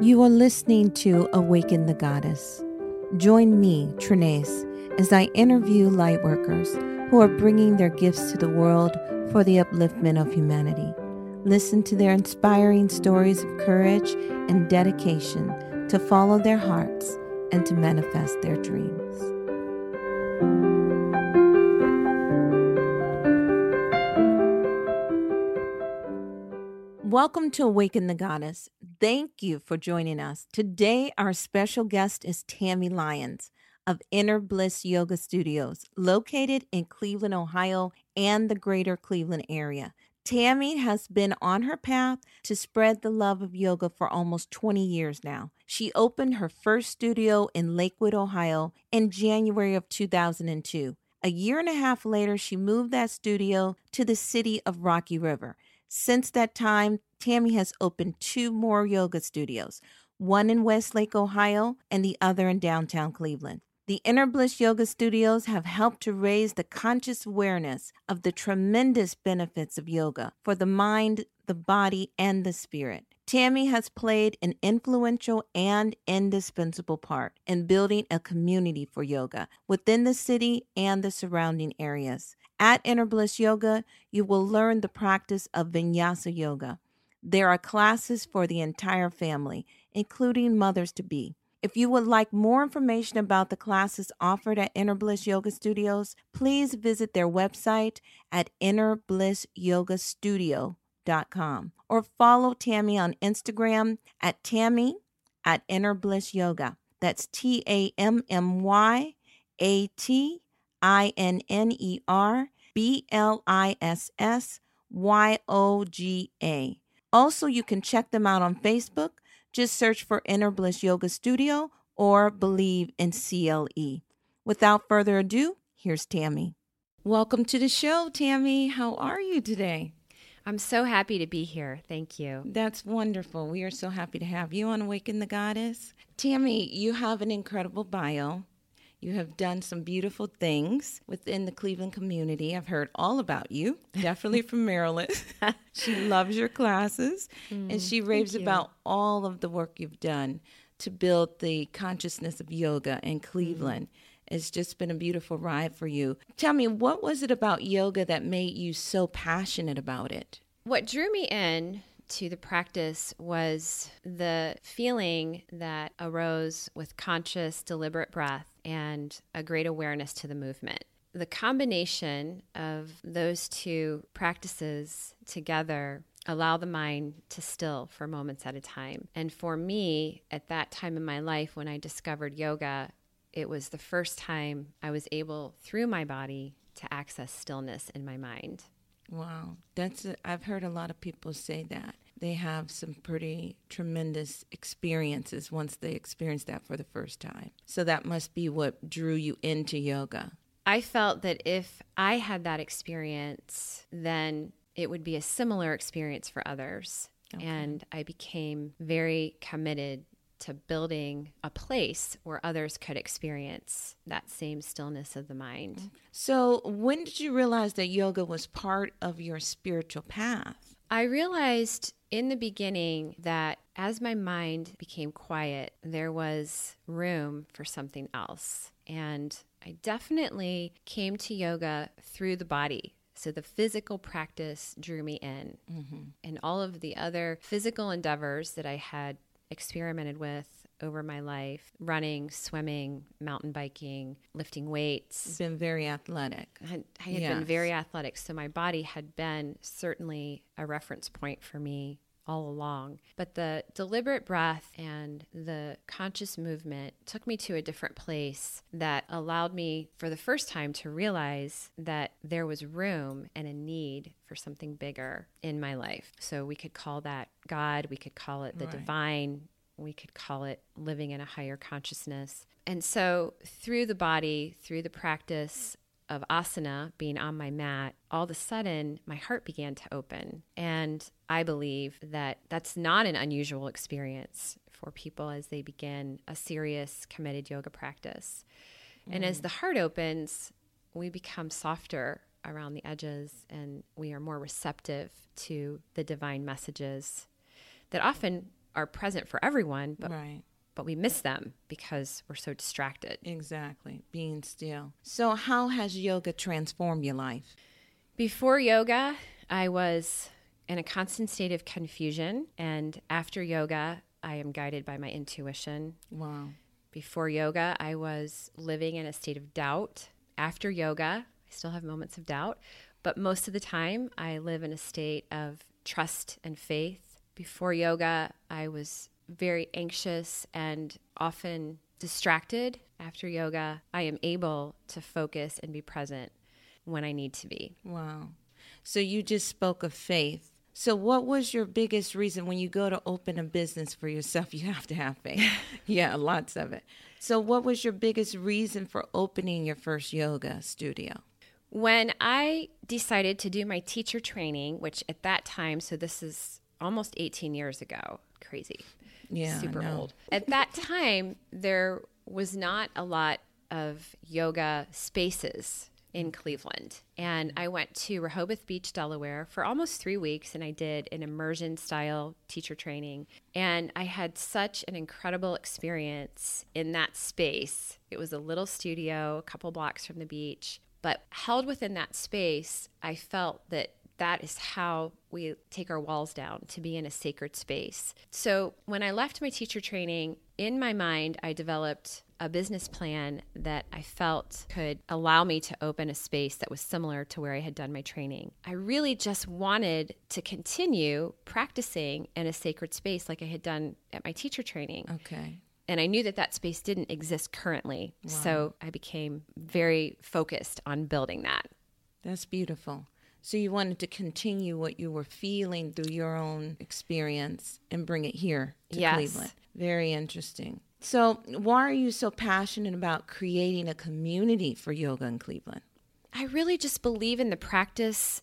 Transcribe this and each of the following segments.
You are listening to Awaken the Goddess. Join me, Trinace, as I interview lightworkers who are bringing their gifts to the world for the upliftment of humanity. Listen to their inspiring stories of courage and dedication to follow their hearts and to manifest their dreams. Welcome to Awaken the Goddess. Thank you for joining us. Today, our special guest is Tammy Lyons of Inner Bliss Yoga Studios, located in Cleveland, Ohio, and the greater Cleveland area. Tammy has been on her path to spread the love of yoga for almost 20 years now. She opened her first studio in Lakewood, Ohio, in January of 2002. A year and a half later, she moved that studio to the city of Rocky River. Since that time, Tammy has opened 2 more yoga studios, one in Westlake, Ohio, and the other in downtown Cleveland. The Inner Bliss Yoga Studios have helped to raise the conscious awareness of the tremendous benefits of yoga for the mind, the body, and the spirit. Tammy has played an influential and indispensable part in building a community for yoga within the city and the surrounding areas. At Inner Bliss Yoga, you will learn the practice of Vinyasa Yoga. There are classes for the entire family, including mothers-to-be. If you would like more information about the classes offered at Inner Bliss Yoga Studios, please visit their website at innerblissyogastudio.com or follow Tammy on Instagram at Tammy at Inner Bliss Yoga. That's TammyAtinnerBlissYoga. Also, you can check them out on Facebook. Just search for Inner Bliss Yoga Studio or Believe in CLE. Without further ado, here's Tammy. Welcome to the show, Tammy. How are you today? I'm so happy to be here. Thank you. That's wonderful. We are so happy to have you on Awaken the Goddess. Tammy, you have an incredible bio. You have done some beautiful things within the Cleveland community. I've heard all about you, definitely from Maryland. She loves your classes, and she raves about all of the work you've done to build the consciousness of yoga in Cleveland. It's just been a beautiful ride for you. Tell me, what was it about yoga that made you so passionate about it? What drew me in to the practice was the feeling that arose with conscious, deliberate breath and a great awareness to the movement. The combination of those 2 practices together allow the mind to still for moments at a time. And for me, at that time in my life when I discovered yoga, it was the first time I was able, through my body, to access stillness in my mind. Wow. I've heard a lot of people say that. They have some pretty tremendous experiences once they experience that for the first time. So that must be what drew you into yoga. I felt that if I had that experience, then it would be a similar experience for others. Okay. And I became very committed to building a place where others could experience that same stillness of the mind. So when did you realize that yoga was part of your spiritual path? I realized in the beginning that as my mind became quiet, there was room for something else. And I definitely came to yoga through the body. So the physical practice drew me in. And all of the other physical endeavors that I had experimented with over my life, running, swimming, mountain biking, lifting weights. You've been very athletic. I had been very athletic, so my body had been certainly a reference point for me all along. But the deliberate breath and the conscious movement took me to a different place that allowed me for the first time to realize that there was room and a need for something bigger in my life. So we could call that God, we could call it the divine, we could call it living in a higher consciousness. And so through the body, through the practice of asana, being on my mat, all of a sudden my heart began to open. And I believe that that's not an unusual experience for people as they begin a serious, committed yoga practice. And as the heart opens, we become softer around the edges and we are more receptive to the divine messages that often are present for everyone, Right. but we miss them because we're so distracted. Exactly. Being still. So how has yoga transformed your life? Before yoga, I was in a constant state of confusion. And after yoga, I am guided by my intuition. Wow. Before yoga, I was living in a state of doubt. After yoga, I still have moments of doubt, but most of the time I live in a state of trust and faith. Before yoga, I was very anxious and often distracted. After yoga, I am able to focus and be present when I need to be. Wow. So you just spoke of faith. So what was your biggest reason when you go to open a business for yourself? You have to have faith. Yeah, lots of it. So what was your biggest reason for opening your first yoga studio? When I decided to do my teacher training, which at that time, so this is almost 18 years ago, crazy, Yeah, super I know. old. At that time, there was not a lot of yoga spaces in Cleveland. And I went to Rehoboth Beach, Delaware for almost 3 weeks, and I did an immersion style teacher training. And I had such an incredible experience in that space. It was a little studio, a couple blocks from the beach, but held within that space, I felt that that is how we take our walls down, to be in a sacred space. So when I left my teacher training, in my mind, I developed a business plan that I felt could allow me to open a space that was similar to where I had done my training. I really just wanted to continue practicing in a sacred space like I had done at my teacher training. Okay. And I knew that that space didn't exist currently. Wow. So I became very focused on building that. That's beautiful. So you wanted to continue what you were feeling through your own experience and bring it here to Yes. Cleveland. Very interesting. So why are you so passionate about creating a community for yoga in Cleveland? I really just believe in the practice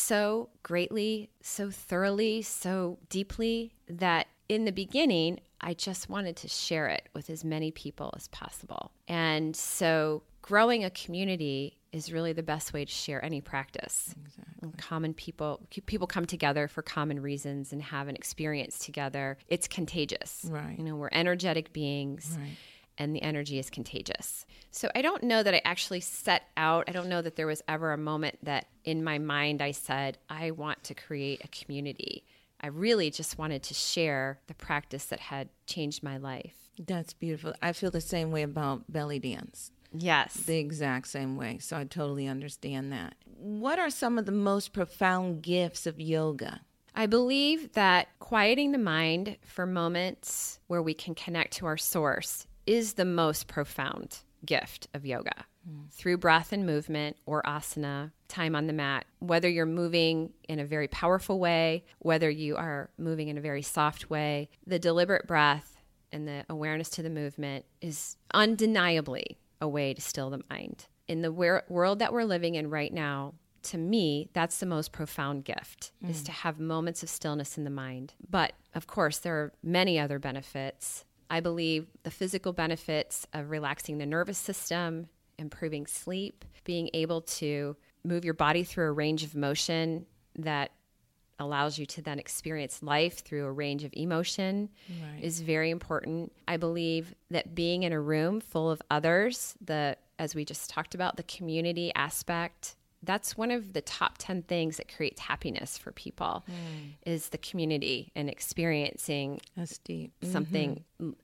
so greatly, so thoroughly, so deeply that in the beginning, I just wanted to share it with as many people as possible. And so growing a community is really the best way to share any practice. Exactly. Common people come together for common reasons and have an experience together. It's contagious. Right. You know, we're energetic beings. Right. And the energy is contagious. So I don't know that I actually set out. I don't know that there was ever a moment that in my mind I said, I want to create a community. I really just wanted to share the practice that had changed my life. That's beautiful. I feel the same way about belly dance. Yes. The exact same way. So I totally understand that. What are some of the most profound gifts of yoga? I believe that quieting the mind for moments where we can connect to our source is the most profound gift of yoga. Through breath and movement or asana, time on the mat, whether you're moving in a very powerful way, whether you are moving in a very soft way, the deliberate breath and the awareness to the movement is undeniably a way to still the mind. In the world that we're living in right now, to me, that's the most profound gift, is to have moments of stillness in the mind. But of course, there are many other benefits. I believe the physical benefits of relaxing the nervous system, improving sleep, being able to move your body through a range of motion that allows you to then experience life through a range of emotion is very important. I believe that being in a room full of others, as we just talked about, the community aspect, that's one of the top 10 things that creates happiness for people is the community and experiencing That's deep. something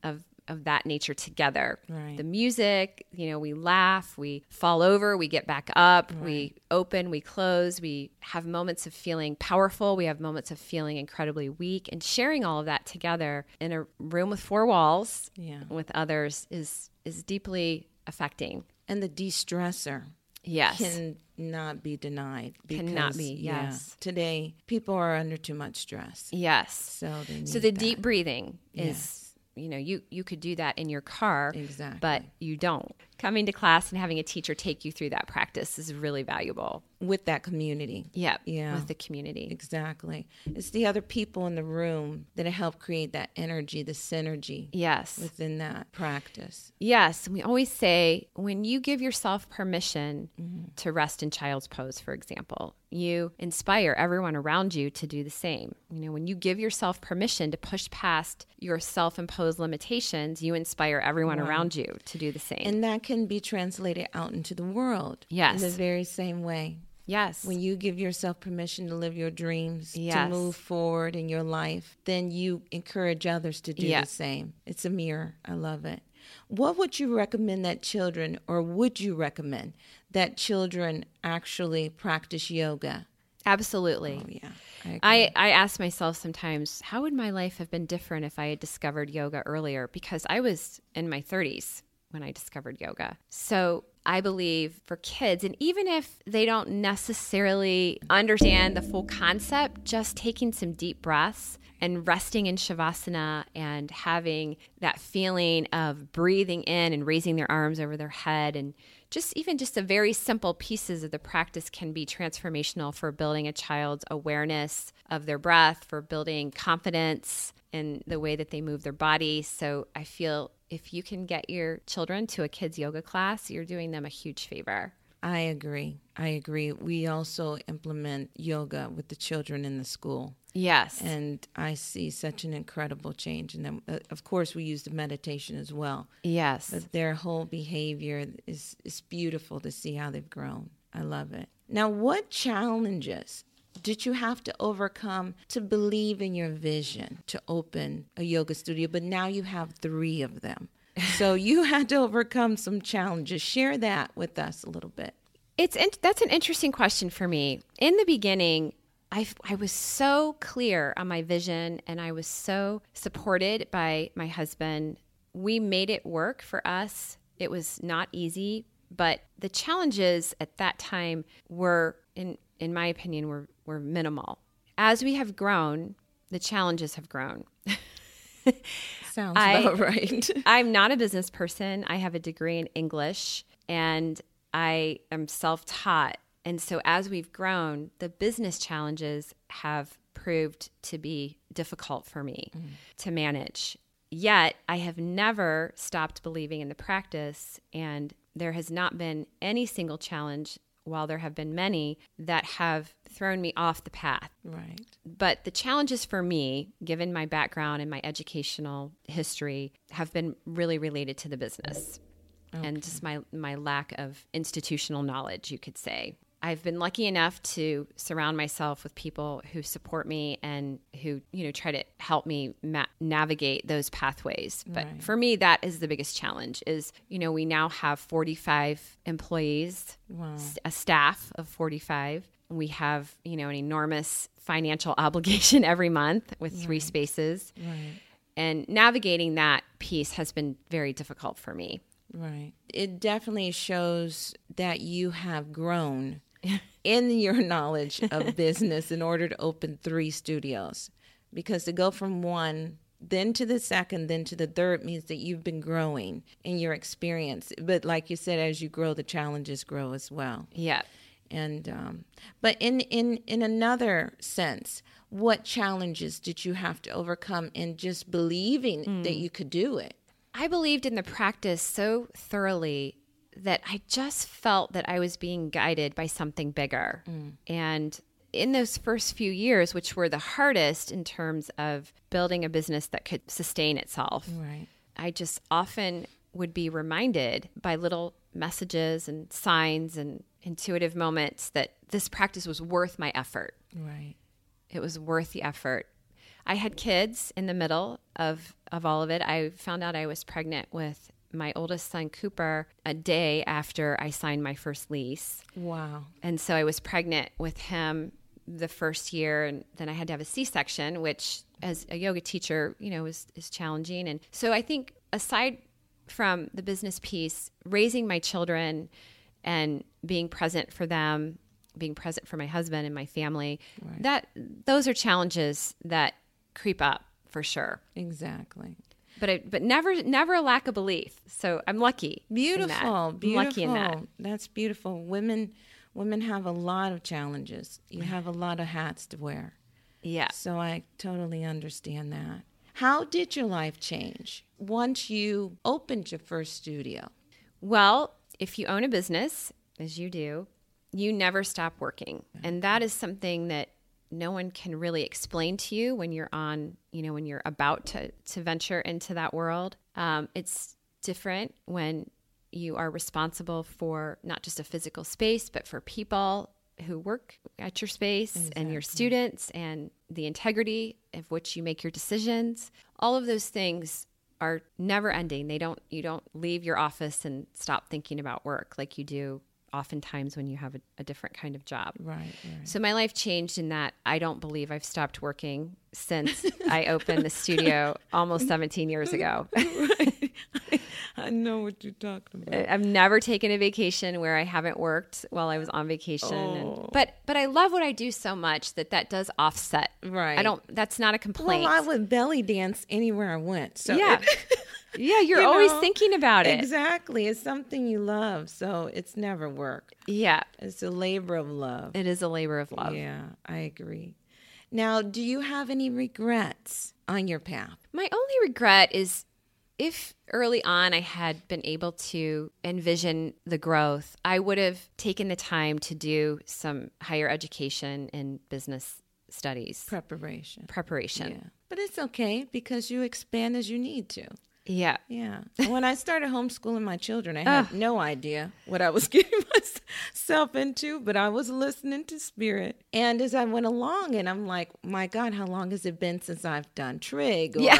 of that nature together. Right. The music, we laugh, we fall over, we get back up, we open, we close, we have moments of feeling powerful, we have moments of feeling incredibly weak, and sharing all of that together in a room with four walls with others is deeply affecting. And the de-stressor. Yes. Cannot be denied. Cannot be, yes. Today, people are under too much stress. Yes. So they need the that. deep breathing is, you could do that in your car, Exactly. but you don't. Coming to class and having a teacher take you through that practice is really valuable. with that community. Yeah. Yeah. With the community. Exactly. It's the other people in the room that help create that energy, the synergy. Yes. Within that practice. Yes. We always say when you give yourself permission to rest in child's pose, for example, you inspire everyone around you to do the same. When you give yourself permission to push past your self-imposed limitations, you inspire everyone around you to do the same. And that can be translated out into the world. Yes. In the very same way. Yes. When you give yourself permission to live your dreams, Yes. to move forward in your life, then you encourage others to do the same. It's a mirror. I love it. What would you recommend that children, or would you recommend that children actually practice yoga? Absolutely. Oh, yeah. I ask myself sometimes, how would my life have been different if I had discovered yoga earlier? Because I was in my 30s when I discovered yoga. So I believe for kids, and even if they don't necessarily understand the full concept, just taking some deep breaths and resting in Shavasana and having that feeling of breathing in and raising their arms over their head, and just the very simple pieces of the practice can be transformational for building a child's awareness of their breath, for building confidence in the way that they move their body. So I feel if you can get your children to a kids yoga class, you're doing them a huge favor. I agree. We also implement yoga with the children in the school. Yes. And I see such an incredible change in them. Of course, we use the meditation as well. Yes. But their whole behavior is beautiful to see how they've grown. I love it. Now, what challenges did you have to overcome to believe in your vision to open a yoga studio? But now you have 3 of them. So you had to overcome some challenges. Share that with us a little bit. That's an interesting question for me. In the beginning, I was so clear on my vision, and I was so supported by my husband. We made it work for us. It was not easy, but the challenges at that time were, in my opinion, were minimal. As we have grown, the challenges have grown. Sounds about right. I'm not a business person. I have a degree in English, and I am self-taught. And so as we've grown, the business challenges have proved to be difficult for me to manage. Yet I have never stopped believing in the practice, and there has not been any single challenge, while there have been many, that have thrown me off the path. Right. But the challenges for me, given my background and my educational history, have been really related to the business and just my lack of institutional knowledge, you could say. I've been lucky enough to surround myself with people who support me and who, try to help me navigate those pathways. But for me, that is the biggest challenge is, we now have 45 employees, a staff of 45. We have, an enormous financial obligation every month with 3 spaces. Right. And navigating that piece has been very difficult for me. Right. It definitely shows that you have grown in your knowledge of business in order to open 3 studios. Because to go from 1, then to the 2nd, then to the 3rd means that you've been growing in your experience. But like you said, as you grow, the challenges grow as well. Yeah. And but in another sense, what challenges did you have to overcome in just believing that you could do it? I believed in the practice so thoroughly that I just felt that I was being guided by something bigger. And in those first few years, which were the hardest in terms of building a business that could sustain itself, right. I just often would be reminded by little messages and signs and intuitive moments that this practice was worth my effort. Right. It was worth the effort. I had kids in the middle of all of it. I found out I was pregnant with my oldest son, Cooper, a day after I signed my first lease. Wow. And so I was pregnant with him the first year, and then I had to have a C-section, which as a yoga teacher, is challenging. And so I think aside from the business piece, raising my children and being present for them, being present for my husband and my family, those are challenges that creep up for sure. Exactly. But never a lack of belief. So I'm lucky. Beautiful. I'm lucky in that. That's beautiful. Women women have a lot of challenges. You have a lot of hats to wear. Yeah. So I totally understand that. How did your life change once you opened your first studio? Well, if you own a business, as you do, you never stop working. And that is something that no one can really explain to you when you're on, when you're about to venture into that world. It's different when you are responsible for not just a physical space, but for people who work at your space and your students and the integrity of which you make your decisions. All of those things are never ending. You don't leave your office and stop thinking about work like you do oftentimes when you have a different kind of job. Right. So my life changed in that I don't believe I've stopped working since I opened the studio almost 17 years ago. Right. I know what you're talking about. I've never taken a vacation where I haven't worked while I was on vacation. But I love what I do so much that does offset. Right. That's not a complaint. Well, I would belly dance anywhere I went. So yeah. Yeah, you're always thinking about it. Exactly. It's something you love, so it's never work. Yeah. It's a labor of love. It is a labor of love. Yeah, I agree. Now, do you have any regrets on your path? My only regret is if early on I had been able to envision the growth, I would have taken the time to do some higher education in business studies. Preparation. Yeah. But it's okay because you expand as you need to. Yeah. Yeah. When I started homeschooling my children, I had no idea what I was getting myself into, but I was listening to Spirit. And as I went along, and I'm like, my God, how long has it been since I've done trig? Or,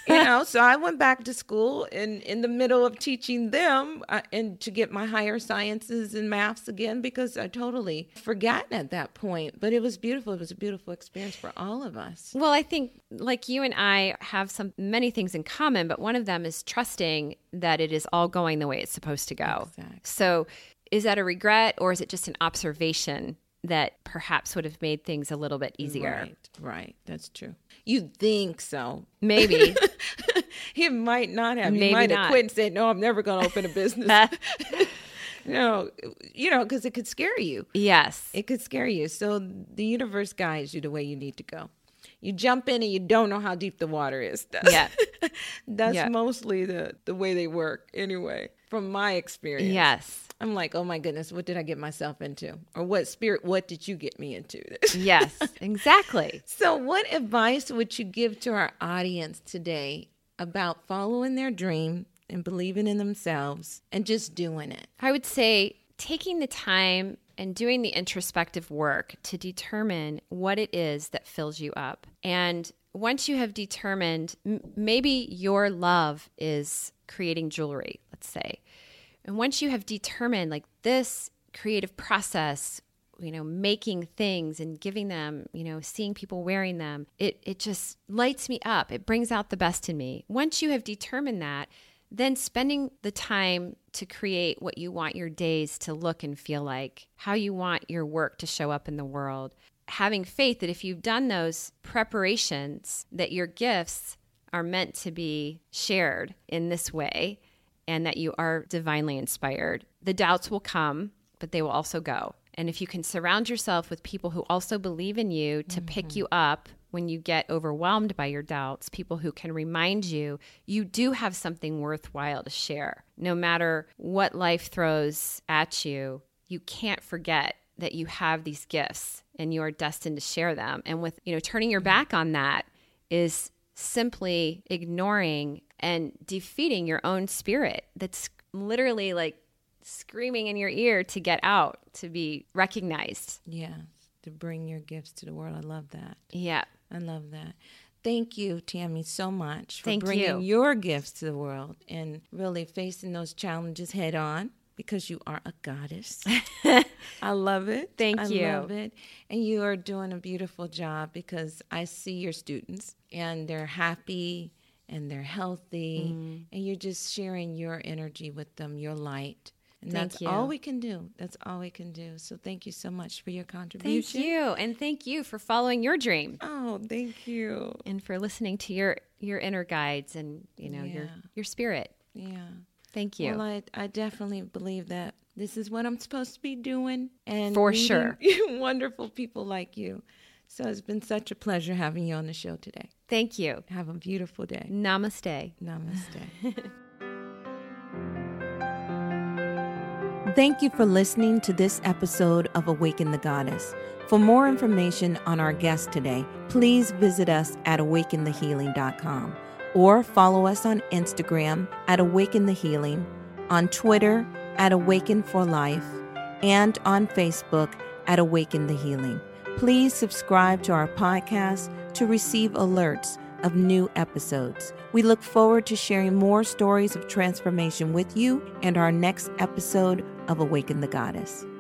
so I went back to school in the middle of teaching them and to get my higher sciences and maths again, because I totally forgotten at that point. But it was beautiful. It was a beautiful experience for all of us. Well, I think like you and I have many things in common, but one of them is trusting that it is all going the way it's supposed to go. Exactly. So is that a regret, or is it just an observation that perhaps would have made things a little bit easier? Right. That's true. You think so. Maybe. He might not have. Maybe he might not. have quit and said, no, I'm never going to open a business. No, because it could scare you. Yes. It could scare you. So the universe guides you the way you need to go. You jump in and you don't know how deep the water is. That's mostly the way they work anyway, from my experience. Yes. I'm like, oh my goodness, what did I get myself into? Or what did you get me into? Yes, exactly. So what advice would you give to our audience today about following their dream and believing in themselves and just doing it? I would say taking the time and doing the introspective work to determine what it is that fills you up. And once you have determined, maybe your love is creating jewelry, let's say. And once you have determined like this creative process, making things and giving them, seeing people wearing them, it just lights me up. It brings out the best in me. Once you have determined that, then spending the time to create what you want your days to look and feel like, how you want your work to show up in the world, having faith that if you've done those preparations, that your gifts are meant to be shared in this way and that you are divinely inspired. The doubts will come, but they will also go. And if you can surround yourself with people who also believe in you to pick you up when you get overwhelmed by your doubts, people who can remind you, you do have something worthwhile to share. No matter what life throws at you, you can't forget that you have these gifts and you are destined to share them. And with, turning your back on that is simply ignoring and defeating your own spirit that's literally like screaming in your ear to get out, to be recognized. Yeah, to bring your gifts to the world. I love that. Yeah. I love that. Thank you, Tammy, so much for Thank bringing you. your gifts to the world and really facing those challenges head on, because you are a goddess. I love it. Thank you. I love it. And you are doing a beautiful job, because I see your students and they're happy and they're healthy, and you're just sharing your energy with them, your light. And that's all we can do. That's all we can do. So thank you so much for your contribution. Thank you. And thank you for following your dream. Oh, thank you. And for listening to your inner guides and, your spirit. Yeah. Thank you. Well, I definitely believe that this is what I'm supposed to be doing. And For meeting sure. wonderful people like you. So it's been such a pleasure having you on the show today. Thank you. Have a beautiful day. Namaste. Namaste. Thank you for listening to this episode of Awaken the Goddess. For more information on our guest today, please visit us at awakenthehealing.com or follow us on Instagram at Awaken the Healing, on Twitter at Awaken for Life, and on Facebook at Awaken the Healing. Please subscribe to our podcast to receive alerts of new episodes. We look forward to sharing more stories of transformation with you and our next episode of Awaken the Goddess.